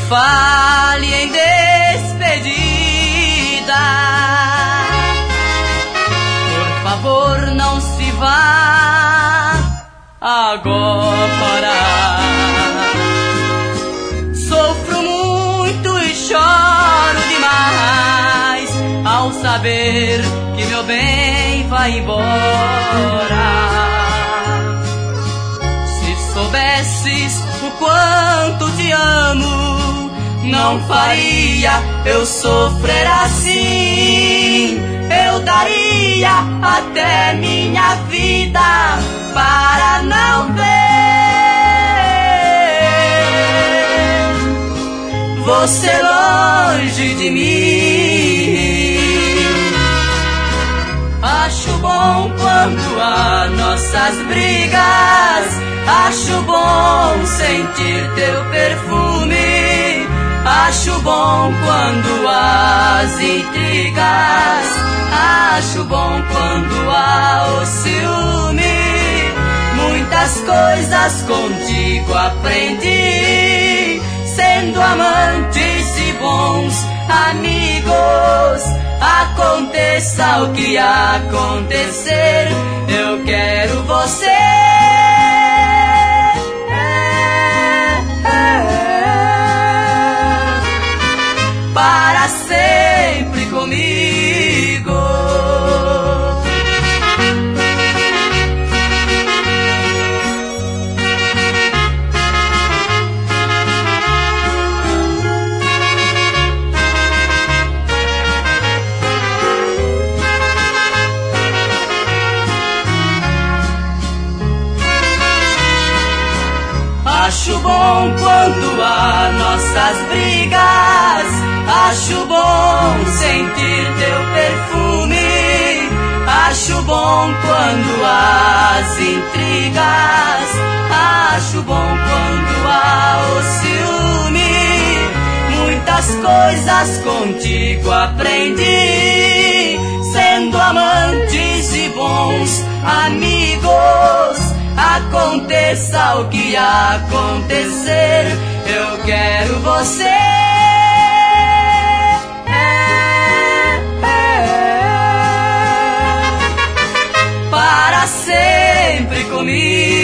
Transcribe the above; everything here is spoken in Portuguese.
fale em despedida. Por favor, não se vá agora. Sofro muito e choro demais ao saber que meu bem vai embora. Se soubesses o quanto te amo, não faria eu sofrer assim. Eu daria até minha vida para não ver você longe de mim. Acho bom quando há nossas brigas, acho bom sentir teu perfume. Acho bom quando há as intrigas, acho bom quando há o ciúme. Muitas coisas contigo aprendi, sendo amantes e bons amigos. Aconteça o que acontecer, eu quero você para sempre comigo. Acho bom quando há nossas brigas, acho bom sentir teu perfume. Acho bom quando há as intrigas, acho bom quando há o ciúme. Muitas coisas contigo aprendi, sendo amantes e bons amigos. Aconteça o que acontecer, eu quero você para sempre comigo.